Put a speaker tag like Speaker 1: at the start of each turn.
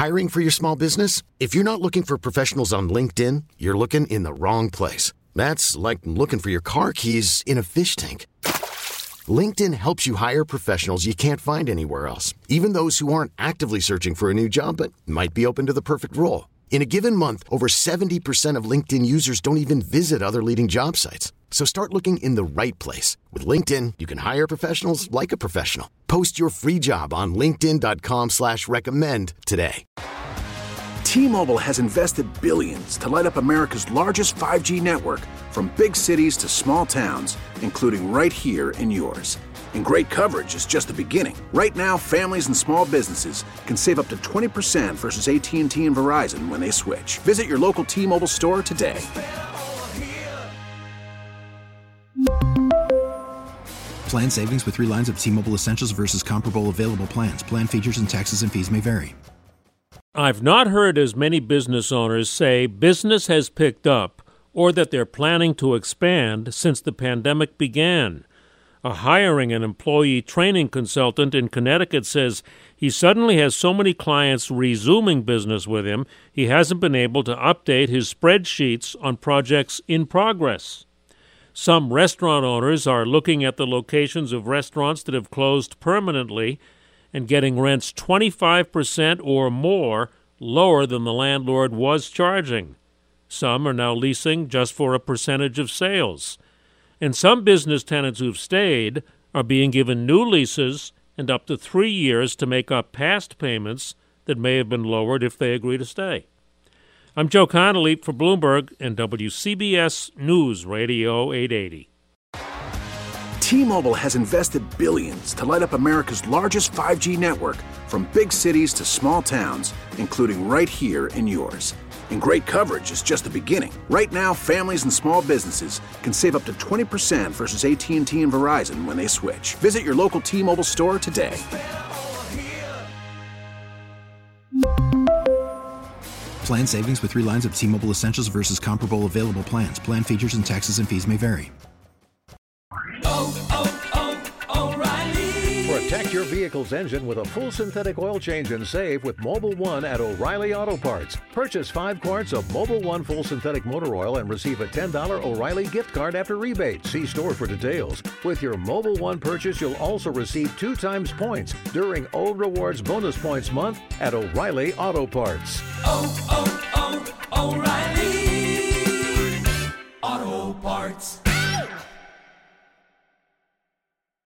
Speaker 1: Hiring for your small business? If you're not looking for professionals on LinkedIn, you're looking in the wrong place. That's like looking for your car keys in a fish tank. LinkedIn helps you hire professionals you can't find anywhere else, even those who aren't actively searching for a new job but might be open to the perfect role. In a given month, over 70% of LinkedIn users don't even visit other leading job sites. So start looking in the right place. With LinkedIn, you can hire professionals like a professional. Post your free job on linkedin.com/recommend today.
Speaker 2: T-Mobile has invested billions to light up America's largest 5G network, from big cities to small towns, including right here in yours. And great coverage is just the beginning. Right now, families and small businesses can save up to 20% versus AT&T and Verizon when they switch. Visit your local T-Mobile store today.
Speaker 3: Plan savings with 3 lines of T-Mobile Essentials versus comparable available plans. Plan features and taxes and fees may vary.
Speaker 4: I've not heard as many business owners say business has picked up or that they're planning to expand since the pandemic began. A hiring and employee training consultant in Connecticut says he suddenly has so many clients resuming business with him, he hasn't been able to update his spreadsheets on projects in progress. Some restaurant owners are looking at the locations of restaurants that have closed permanently and getting rents 25% or more lower than the landlord was charging. Some are now leasing just for a percentage of sales. And some business tenants who've stayed are being given new leases and up to 3 years to make up past payments that may have been lowered if they agree to stay. I'm Joe Connolly for Bloomberg and WCBS News Radio 880.
Speaker 2: T-Mobile has invested billions to light up America's largest 5G network, from big cities to small towns, including right here in yours. And great coverage is just the beginning. Right now, families and small businesses can save up to 20% versus AT&T and Verizon when they switch. Visit your local T-Mobile store today.
Speaker 3: Plan savings with 3 lines of T-Mobile Essentials versus comparable available plans. Plan features and taxes and fees may vary.
Speaker 5: Protect your vehicle's engine with a full synthetic oil change and save with Mobil 1 at O'Reilly Auto Parts. Purchase 5 quarts of Mobil 1 full synthetic motor oil and receive a $10 O'Reilly gift card after rebate. See store for details. With your Mobil 1 purchase, you'll also receive 2 times points during Old Rewards Bonus Points Month at O'Reilly Auto Parts.
Speaker 6: O'Reilly Auto Parts.